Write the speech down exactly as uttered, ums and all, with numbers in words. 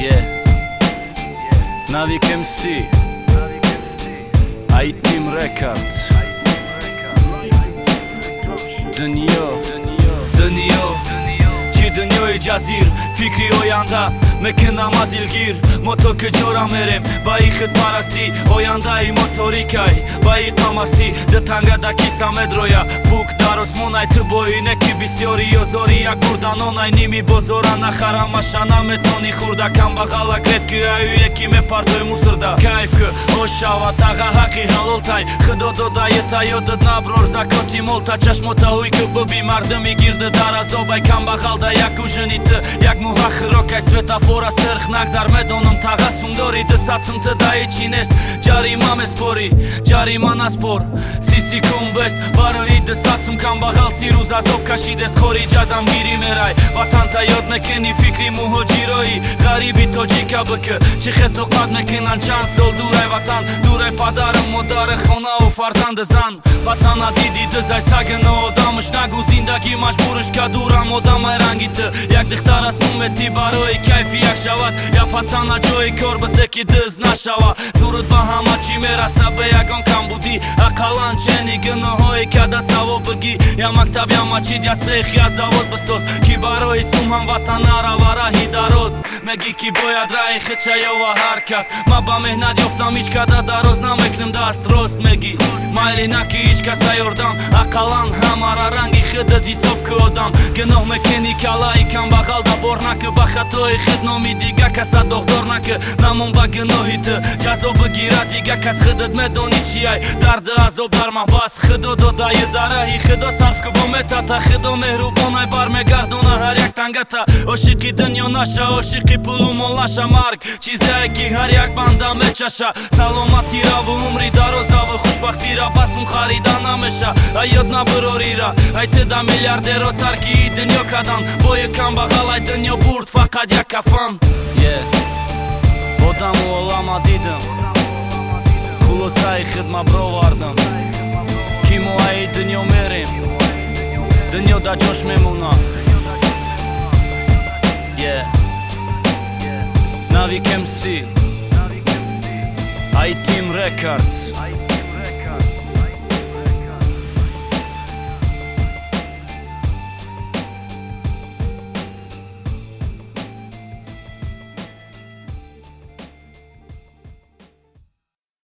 Yeah Navik em si I Team Records Dënjo Dënjo Qi dënjoj gjazir Fikri o janda Me këna ma dilgir Moto këgjora merem Ba i khët parasti O janda i motorikaj Ba i kamasti Dë tanga da kisa me droja Fuk daros monaj të bojin e kibisjori Jo zoria kur danonaj Nimi bozora na harama shana Me toni khurda Kam bagala gret kë a ju e ki me partoj musërda Kajf kë o shava taga haki haloltaj Khëdo do da jeta jo dët nabror Zakoti molta qash mota huj kë bëbi Mardëmi girë dara zobaj Kam bagal da jak u zhënit të Jak mu hakhëro kaj sveta fora sërх Nak zarme donëm taga sundori Dësacëm të da i qinest Gjari ma me spori Gjari ma na spor Si si kum best Barë i dësacëm kam bagal si ruza zop Ka shides khori gjadam giri me raj Vatanta jod me keni fikri mu ho gjiroi Garibi to gjika bëkë Që kheto kat me kenan qanë Sol duraj vatan Duraj padarëm modare Khona o farzan dëzan Vatana didi dëzaj sagën o odam Shna guzin da ki mash burësh ka dura Moda ma e rangit të Jak dëhtara sun me ti baroj Kajfi jak shavat Ja pacana gjoj korbët e ki dëz na shava Zurët bahama qimera sa beja gon kam budi A kalan qeni gënë hoj Kja da cavo bëgi Ja maktab ja ma qid ja se khja zavod bësos Ki baroj sum han vatanara vara hidaroz Me gi ki boja draj khëqa jova harkas Ma ba mehnat jofta miqka da daroz Na me knëm da astrost me gi Majli na ki iqka sa jordam A kalan hamara rangi khëdët i sop kë odam Gënoh me keni kala i kam bagal da borna kë Bakhatoj khët no mi diga ka sa doktorna kë Na mon ba gënohi të Gjazo bëgira diga kas khëdët me doni qiaj Dardë azo bar ma bas Khëdo do da jë darahi Khëdo sarf kë bo me tata Khëdo me hrubonaj bar me gardona harjak tangata O shiki dënjo nasha O shiki pullu mon lasha mark Qize e ki harjak banda me qasha Saloma tira vë umri daro zavë Khushbak tira pasun kharidana mesha A jod na bërorira A të da miljardero tarki i dënjo kadan Boje kam bagalaj dënjo burt Fakat ja ka fan Yeah Oda mu olama didëm Kulosa i khët ma brovardëm Kimo a i dënjo merim Dënjo da gjosh me muna Yeah Navik em si I Team Records